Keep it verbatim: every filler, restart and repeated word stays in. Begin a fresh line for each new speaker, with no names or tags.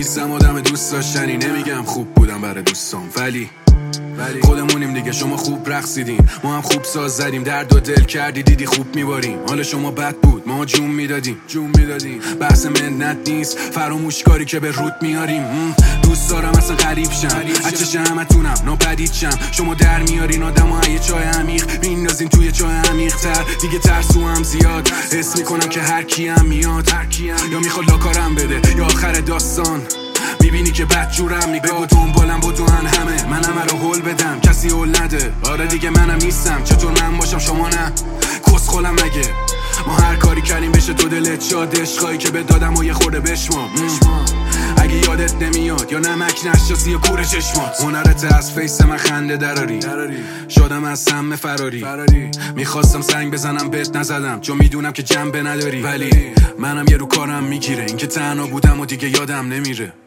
نیستم آدم دوست داشتنی، نمیگم خوب بودم برای دوستام، ولی ولی خودمونیم دیگه. شما خوب رقصیدین، ما هم خوب ساز زدیم، درد و دل کردی دیدی خوب میباریم. حال شما بد بود، ما جون میدادیم جون میدادیم بحث منت نیست، فراموش کاری که به رود میاریم. دوست دارم اصلا غریب شم، اچش همتونم ناپدید شم. شما در میارین آدمو یه چای عمیق میندازین توی چای عمیق تر، دیگه ترسو هم زیاد حس میکنم که هر کیم میاد، یا میخواد لاکارم بده یا آخر داستان میبینی که بد جورم نگاه. بگو دنبالم بدون همه، من همه رو هول بدم کسی هول نده. آره دیگه منم نیستم، چطور من باشم شما نه؟ کس خولم مگه؟ ما هر کاری کردیم بشه تو دلت شاد، عشقایی که به دادم و یه خورده بشمام. اگه یادت نمیاد یا نمک نشاسی یا کور چشمات، هنرت از فیس من خنده دراری، شدم از سم فراری. میخواستم سنگ بزنم بهت نزدم، چون میدونم که جنبه نداری، ولی منم یه رو کارم میگیره این که تنها بودم و دیگه یادم نمیره.